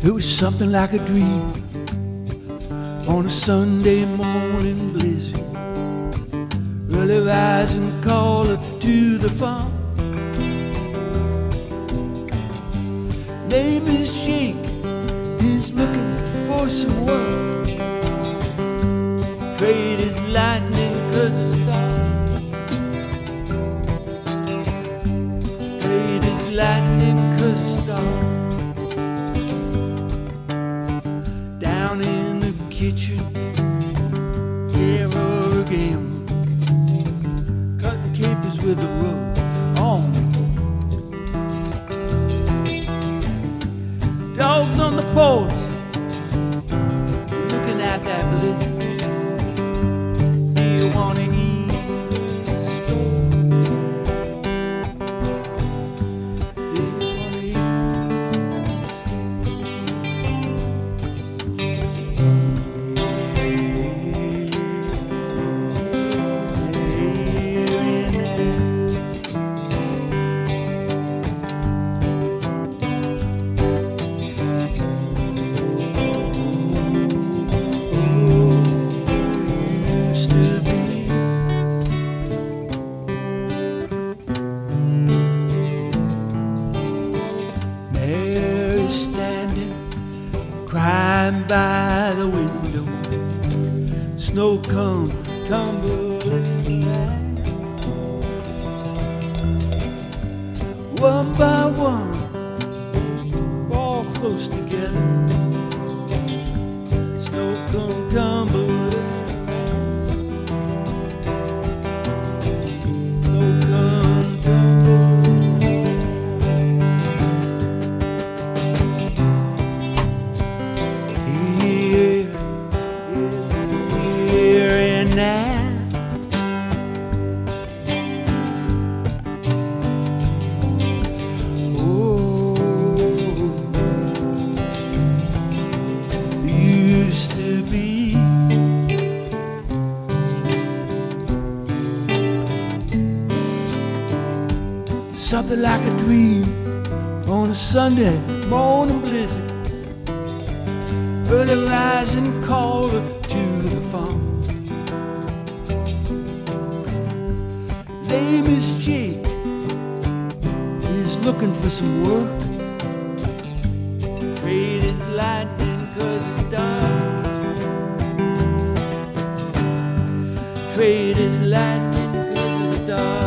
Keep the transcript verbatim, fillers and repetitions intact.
It was something like a dream on a Sunday morning blizzard. Early rising caller to the farm. Name is Jake, he's looking for some work. Trade is lightning cause it's dark. Trade is lightning cause it's dark. Down in the kitchen, here again, cutting capers with a rug on. Dogs on the porch, looking at that blizzard. Do you wanna eat the store? Do you wanna eat standing, crying by the window. Snow come tumbling down. One by one, fall close together. Snow come tumbling. Snow come tumbling. Something like a dream on a Sunday morning blizzard. Early rising caller to the farm. Name is Jake, he's looking for some work. Trade is lightning cause it's dark. Trade is lightning cause it's dark.